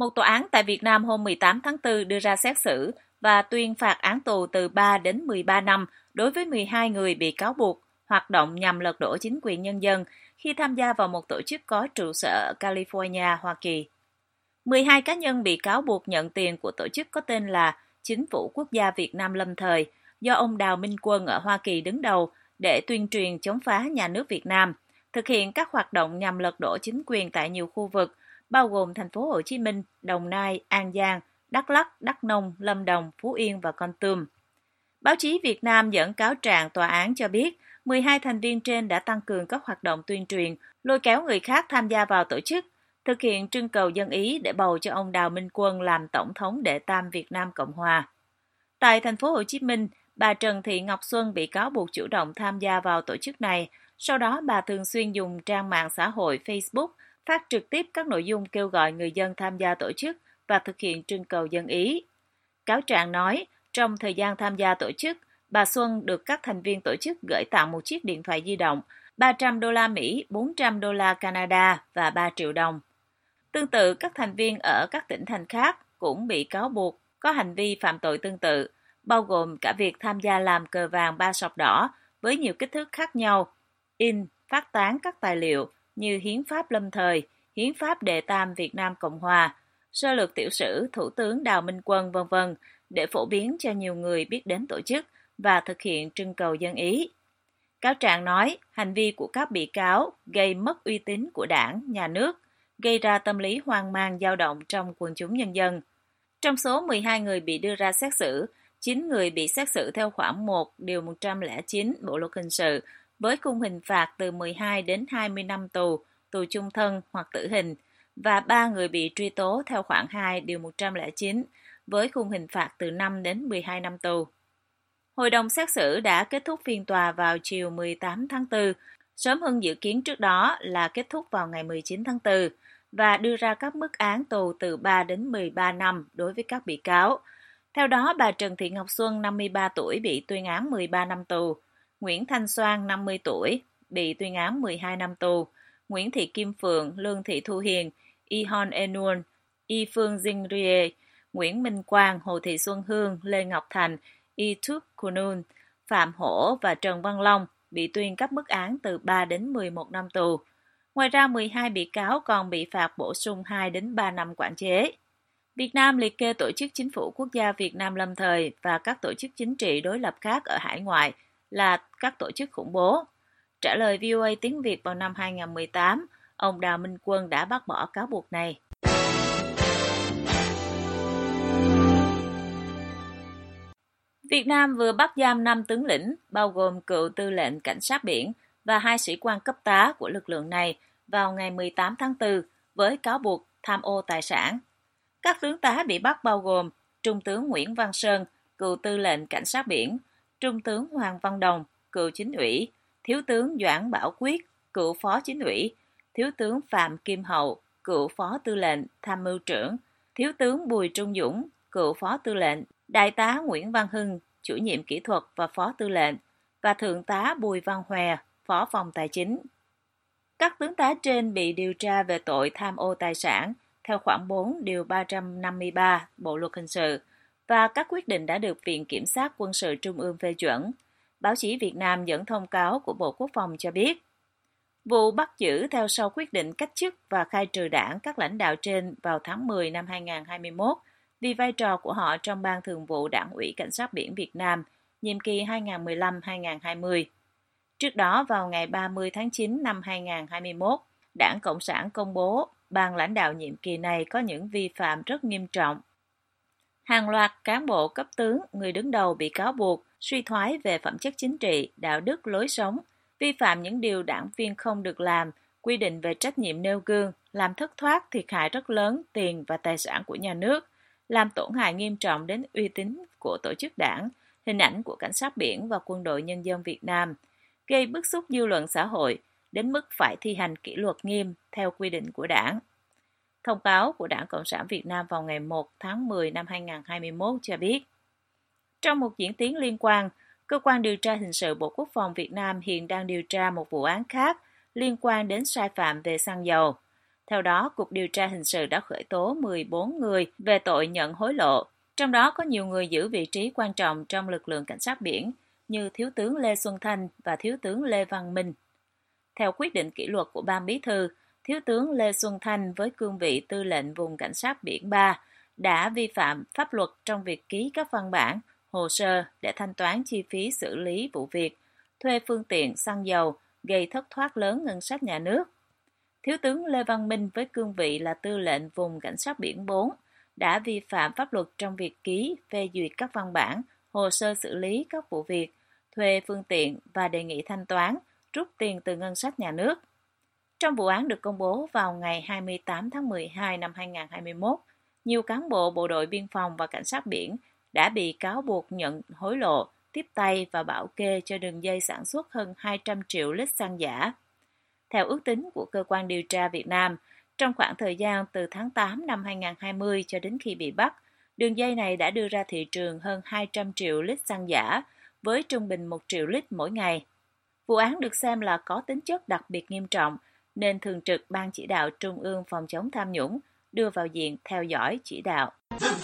Một tòa án tại Việt Nam hôm 18 tháng 4 đưa ra xét xử và tuyên phạt án tù từ 3 đến 13 năm đối với 12 người bị cáo buộc hoạt động nhằm lật đổ chính quyền nhân dân khi tham gia vào một tổ chức có trụ sở ở California, Hoa Kỳ. 12 cá nhân bị cáo buộc nhận tiền của tổ chức có tên là Chính phủ Quốc gia Việt Nam lâm thời do ông Đào Minh Quân ở Hoa Kỳ đứng đầu để tuyên truyền chống phá nhà nước Việt Nam, thực hiện các hoạt động nhằm lật đổ chính quyền tại nhiều khu vực, bao gồm thành phố Hồ Chí Minh, Đồng Nai, An Giang, Đắk Lắk, Đắk Nông, Lâm Đồng, Phú Yên và Kon Tum. Báo chí Việt Nam dẫn cáo trạng tòa án cho biết 12 thành viên trên đã tăng cường các hoạt động tuyên truyền, lôi kéo người khác tham gia vào tổ chức, thực hiện trưng cầu dân ý để bầu cho ông Đào Minh Quân làm Tổng thống đệ tam Việt Nam Cộng Hòa. Tại thành phố Hồ Chí Minh, bà Trần Thị Ngọc Xuân bị cáo buộc chủ động tham gia vào tổ chức này. Sau đó, bà thường xuyên dùng trang mạng xã hội Facebook phát trực tiếp các nội dung kêu gọi người dân tham gia tổ chức và thực hiện trưng cầu dân ý. Cáo trạng nói, trong thời gian tham gia tổ chức, bà Xuân được các thành viên tổ chức gửi tặng một chiếc điện thoại di động, 300 đô la Mỹ, 400 đô la Canada và 3 triệu đồng. Tương tự, các thành viên ở các tỉnh thành khác cũng bị cáo buộc có hành vi phạm tội tương tự, bao gồm cả việc tham gia làm cờ vàng 3 sọc đỏ với nhiều kích thước khác nhau, in, phát tán các tài liệu như Hiến pháp lâm thời, Hiến pháp đệ tam Việt Nam Cộng Hòa, sơ lược tiểu sử Thủ tướng Đào Minh Quân v.v. để phổ biến cho nhiều người biết đến tổ chức và thực hiện trưng cầu dân ý. Cáo trạng nói, hành vi của các bị cáo gây mất uy tín của đảng, nhà nước, gây ra tâm lý hoang mang dao động trong quần chúng nhân dân. Trong số 12 người bị đưa ra xét xử, 9 người bị xét xử theo khoản 1 điều 109 Bộ luật hình sự với khung hình phạt từ 12 đến 20 năm tù, tù chung thân hoặc tử hình, và 3 người bị truy tố theo khoản 2 điều 109 với khung hình phạt từ 5 đến 12 năm tù. Hội đồng xét xử đã kết thúc phiên tòa vào chiều 18 tháng 4, sớm hơn dự kiến trước đó là kết thúc vào ngày 19 tháng 4, và đưa ra các mức án tù từ 3 đến 13 năm đối với các bị cáo. Theo đó, bà Trần Thị Ngọc Xuân, 53 tuổi, bị tuyên án 13 năm tù, Nguyễn Thanh Soan, 50 tuổi, bị tuyên án 12 năm tù, Nguyễn Thị Kim Phượng, Lương Thị Thu Hiền, Y Hon Enun, Y Phương Dinh Rie, Nguyễn Minh Quang, Hồ Thị Xuân Hương, Lê Ngọc Thành, Y Thuc Kunun, Phạm Hổ và Trần Văn Long bị tuyên các mức án từ 3 đến 11 năm tù. Ngoài ra, 12 bị cáo còn bị phạt bổ sung 2 đến 3 năm quản chế. Việt Nam liệt kê tổ chức Chính phủ Quốc gia Việt Nam lâm thời và các tổ chức chính trị đối lập khác ở hải ngoại là các tổ chức khủng bố. Trả lời VOA tiếng Việt vào năm 2018, ông Đào Minh Quân đã bác bỏ cáo buộc này. Việt Nam vừa bắt giam 5 tướng lĩnh, bao gồm cựu tư lệnh cảnh sát biển và 2 sĩ quan cấp tá của lực lượng này vào ngày 18 tháng 4 với cáo buộc tham ô tài sản. Các tướng tá bị bắt bao gồm Trung tướng Nguyễn Văn Sơn, cựu tư lệnh cảnh sát biển, Trung tướng Hoàng Văn Đồng, cựu chính ủy, Thiếu tướng Doãn Bảo Quyết, cựu phó chính ủy, Thiếu tướng Phạm Kim Hậu, cựu phó tư lệnh tham mưu trưởng, Thiếu tướng Bùi Trung Dũng, cựu phó tư lệnh, Đại tá Nguyễn Văn Hưng, chủ nhiệm kỹ thuật và phó tư lệnh, và Thượng tá Bùi Văn Hòe, phó phòng tài chính. Các tướng tá trên bị điều tra về tội tham ô tài sản theo khoản 4 điều 353 Bộ luật hình sự, và các quyết định đã được Viện Kiểm sát Quân sự Trung ương phê chuẩn. Báo chí Việt Nam dẫn thông cáo của Bộ Quốc phòng cho biết, vụ bắt giữ theo sau quyết định cách chức và khai trừ đảng các lãnh đạo trên vào tháng 10 năm 2021 vì vai trò của họ trong Ban Thường vụ Đảng ủy Cảnh sát biển Việt Nam, nhiệm kỳ 2015-2020. Trước đó, vào ngày 30 tháng 9 năm 2021, Đảng Cộng sản công bố ban lãnh đạo nhiệm kỳ này có những vi phạm rất nghiêm trọng. Hàng loạt cán bộ cấp tướng, người đứng đầu bị cáo buộc suy thoái về phẩm chất chính trị, đạo đức, lối sống, vi phạm những điều đảng viên không được làm, quy định về trách nhiệm nêu gương, làm thất thoát thiệt hại rất lớn tiền và tài sản của nhà nước, làm tổn hại nghiêm trọng đến uy tín của tổ chức đảng, hình ảnh của cảnh sát biển và quân đội nhân dân Việt Nam, gây bức xúc dư luận xã hội, đến mức phải thi hành kỷ luật nghiêm theo quy định của đảng. Thông cáo của Đảng Cộng sản Việt Nam vào ngày 1 tháng 10 năm 2021 cho biết, trong một diễn tiến liên quan, Cơ quan Điều tra Hình sự Bộ Quốc phòng Việt Nam hiện đang điều tra một vụ án khác liên quan đến sai phạm về xăng dầu. Theo đó, Cục Điều tra Hình sự đã khởi tố 14 người về tội nhận hối lộ, trong đó có nhiều người giữ vị trí quan trọng trong lực lượng cảnh sát biển như Thiếu tướng Lê Xuân Thanh và Thiếu tướng Lê Văn Minh. Theo quyết định kỷ luật của Ban Bí thư, Thiếu tướng Lê Xuân Thanh với cương vị Tư lệnh Vùng Cảnh sát Biển 3 đã vi phạm pháp luật trong việc ký các văn bản, hồ sơ để thanh toán chi phí xử lý vụ việc, thuê phương tiện xăng dầu, gây thất thoát lớn ngân sách nhà nước. Thiếu tướng Lê Văn Minh với cương vị là Tư lệnh Vùng Cảnh sát Biển 4 đã vi phạm pháp luật trong việc ký, phê duyệt các văn bản, hồ sơ xử lý các vụ việc, thuê phương tiện và đề nghị thanh toán, rút tiền từ ngân sách nhà nước. Trong vụ án được công bố vào ngày 28 tháng 12 năm 2021, nhiều cán bộ Bộ đội Biên phòng và Cảnh sát biển đã bị cáo buộc nhận hối lộ, tiếp tay và bảo kê cho đường dây sản xuất hơn 200 triệu lít xăng giả. Theo ước tính của Cơ quan Điều tra Việt Nam, trong khoảng thời gian từ tháng 8 năm 2020 cho đến khi bị bắt, đường dây này đã đưa ra thị trường hơn 200 triệu lít xăng giả, với trung bình 1 triệu lít mỗi ngày. Vụ án được xem là có tính chất đặc biệt nghiêm trọng, nên Thường trực Ban Chỉ đạo Trung ương phòng chống tham nhũng đưa vào diện theo dõi chỉ đạo.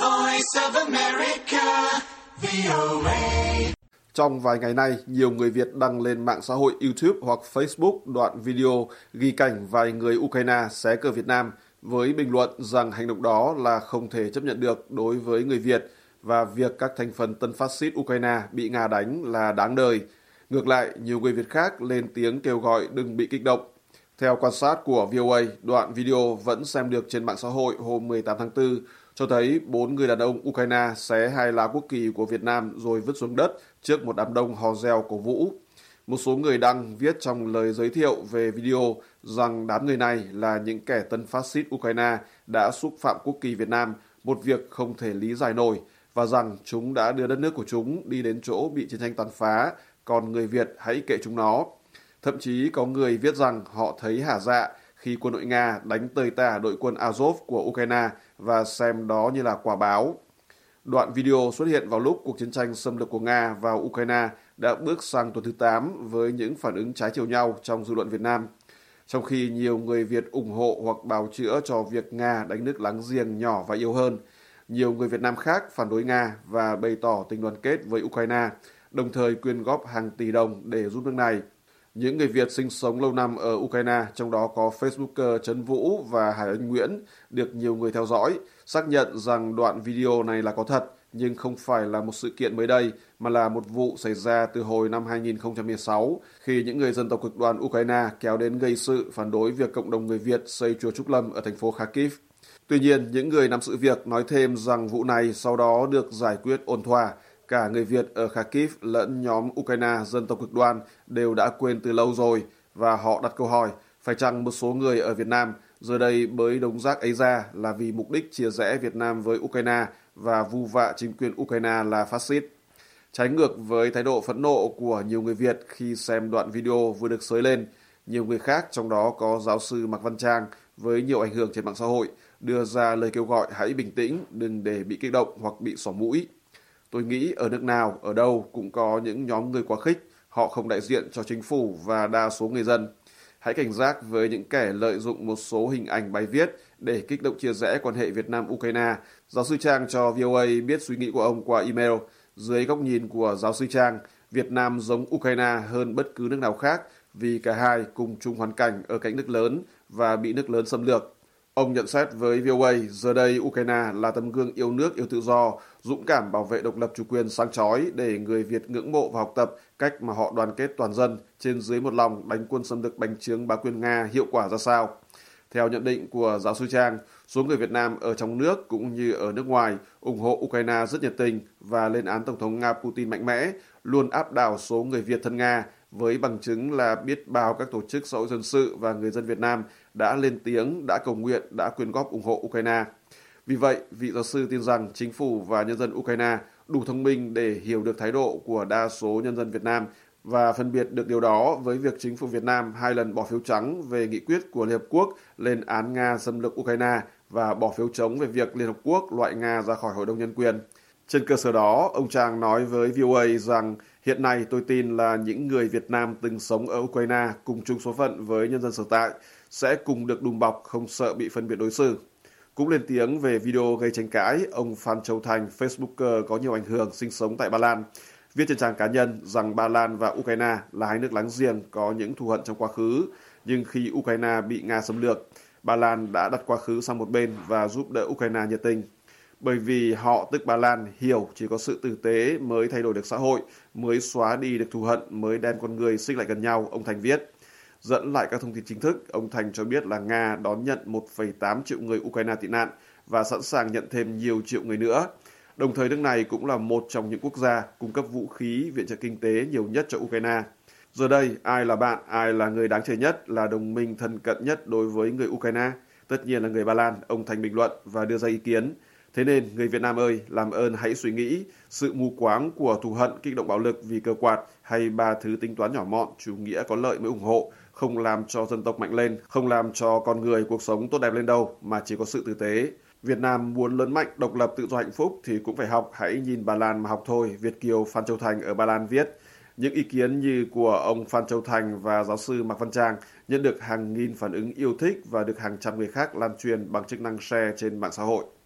Trong vài ngày nay, nhiều người Việt đăng lên mạng xã hội YouTube hoặc Facebook đoạn video ghi cảnh vài người Ukraine xé cờ Việt Nam với bình luận rằng hành động đó là không thể chấp nhận được đối với người Việt và việc các thành phần tân phát xít Ukraine bị Nga đánh là đáng đời. Ngược lại, nhiều người Việt khác lên tiếng kêu gọi đừng bị kích động. Theo quan sát của VOA, đoạn video vẫn xem được trên mạng xã hội hôm 18 tháng 4 cho thấy 4 người đàn ông Ukraine xé 2 lá quốc kỳ của Việt Nam rồi vứt xuống đất trước một đám đông hò reo cổ vũ. Một số người đăng viết trong lời giới thiệu về video rằng đám người này là những kẻ tân phát xít Ukraine đã xúc phạm quốc kỳ Việt Nam, một việc không thể lý giải nổi, và rằng chúng đã đưa đất nước của chúng đi đến chỗ bị chiến tranh tàn phá, còn người Việt hãy kệ chúng nó. Thậm chí có người viết rằng họ thấy hả dạ khi quân đội Nga đánh tơi tả đội quân Azov của Ukraine và xem đó như là quả báo. Đoạn video xuất hiện vào lúc cuộc chiến tranh xâm lược của Nga vào Ukraine đã bước sang tuần thứ 8 với những phản ứng trái chiều nhau trong dư luận Việt Nam. Trong khi nhiều người Việt ủng hộ hoặc bào chữa cho việc Nga đánh nước láng giềng nhỏ và yếu hơn, nhiều người Việt Nam khác phản đối Nga và bày tỏ tình đoàn kết với Ukraine, đồng thời quyên góp hàng tỷ đồng để giúp nước này. Những người Việt sinh sống lâu năm ở Ukraine, trong đó có Facebooker Trấn Vũ và Hải Anh Nguyễn, được nhiều người theo dõi, xác nhận rằng đoạn video này là có thật, nhưng không phải là một sự kiện mới đây, mà là một vụ xảy ra từ hồi năm 2016, khi những người dân tộc cực đoan Ukraine kéo đến gây sự phản đối việc cộng đồng người Việt xây chùa Trúc Lâm ở thành phố Kharkiv. Tuy nhiên, những người nắm sự việc nói thêm rằng vụ này sau đó được giải quyết ổn thỏa. Cả người Việt ở Kharkiv lẫn nhóm Ukraine dân tộc cực đoan đều đã quên từ lâu rồi, và họ đặt câu hỏi phải chăng một số người ở Việt Nam giờ đây bới đống rác ấy ra là vì mục đích chia rẽ Việt Nam với Ukraine và vu vạ chính quyền Ukraine là phát xít. Trái ngược với thái độ phẫn nộ của nhiều người Việt khi xem đoạn video vừa được xới lên, nhiều người khác, trong đó có giáo sư Mạc Văn Trang với nhiều ảnh hưởng trên mạng xã hội, đưa ra lời kêu gọi hãy bình tĩnh, đừng để bị kích động hoặc bị xỏ mũi. Tôi nghĩ ở nước nào, ở đâu cũng có những nhóm người quá khích, họ không đại diện cho chính phủ và đa số người dân. Hãy cảnh giác với những kẻ lợi dụng một số hình ảnh bài viết để kích động chia rẽ quan hệ Việt Nam-Ukraine. Giáo sư Trang cho VOA biết suy nghĩ của ông qua email. Dưới góc nhìn của giáo sư Trang, Việt Nam giống Ukraine hơn bất cứ nước nào khác vì cả hai cùng chung hoàn cảnh ở cạnh nước lớn và bị nước lớn xâm lược. Ông nhận xét với VOA, giờ đây Ukraine là tấm gương yêu nước, yêu tự do, dũng cảm bảo vệ độc lập chủ quyền sáng chói để người Việt ngưỡng mộ và học tập cách mà họ đoàn kết toàn dân trên dưới một lòng đánh quân xâm lược bành trướng bá quyền Nga hiệu quả ra sao. Theo nhận định của giáo sư Trang, số người Việt Nam ở trong nước cũng như ở nước ngoài ủng hộ Ukraine rất nhiệt tình và lên án Tổng thống Nga Putin mạnh mẽ, luôn áp đảo số người Việt thân Nga, với bằng chứng là biết bao các tổ chức xã hội dân sự và người dân Việt Nam đã lên tiếng, đã cầu nguyện, đã quyên góp ủng hộ Ukraine. Vì vậy, vị giáo sư tin rằng chính phủ và nhân dân Ukraine đủ thông minh để hiểu được thái độ của đa số nhân dân Việt Nam và phân biệt được điều đó với việc chính phủ Việt Nam 2 lần bỏ phiếu trắng về nghị quyết của Liên Hợp Quốc lên án Nga xâm lược Ukraine và bỏ phiếu chống về việc Liên Hợp Quốc loại Nga ra khỏi Hội đồng Nhân quyền. Trên cơ sở đó, ông Trang nói với VOA rằng hiện nay tôi tin là những người Việt Nam từng sống ở Ukraine cùng chung số phận với nhân dân sở tại sẽ cùng được đùm bọc, không sợ bị phân biệt đối xử. Cũng lên tiếng về video gây tranh cãi, ông Phan Châu Thành, Facebooker có nhiều ảnh hưởng sinh sống tại Ba Lan, viết trên trang cá nhân rằng Ba Lan và Ukraine là hai nước láng giềng có những thù hận trong quá khứ, nhưng khi Ukraine bị Nga xâm lược, Ba Lan đã đặt quá khứ sang một bên và giúp đỡ Ukraine nhiệt tình. Bởi vì họ, tức Ba Lan, hiểu chỉ có sự tử tế mới thay đổi được xã hội, mới xóa đi được thù hận, mới đem con người xích lại gần nhau, ông Thành viết. Dẫn lại các thông tin chính thức, ông Thành cho biết là Nga đón nhận 1,8 triệu người Ukraine tị nạn và sẵn sàng nhận thêm nhiều triệu người nữa. Đồng thời nước này cũng là một trong những quốc gia cung cấp vũ khí, viện trợ kinh tế nhiều nhất cho Ukraine. Giờ đây, ai là bạn, ai là người đáng chơi nhất, là đồng minh thân cận nhất đối với người Ukraine? Tất nhiên là người Ba Lan, ông Thành bình luận và đưa ra ý kiến. Thế nên, người Việt Nam ơi, làm ơn hãy suy nghĩ, sự mù quáng của thù hận, kích động bạo lực vì cờ quạt hay ba thứ tính toán nhỏ mọn, chủ nghĩa có lợi mới ủng hộ, không làm cho dân tộc mạnh lên, không làm cho con người cuộc sống tốt đẹp lên đâu, mà chỉ có sự tử tế. Việt Nam muốn lớn mạnh, độc lập, tự do, hạnh phúc thì cũng phải học, hãy nhìn Ba Lan mà học thôi, Việt kiều Phan Châu Thành ở Ba Lan viết. Những ý kiến như của ông Phan Châu Thành và giáo sư Mạc Văn Trang nhận được hàng nghìn phản ứng yêu thích và được hàng trăm người khác lan truyền bằng chức năng share trên mạng xã hội.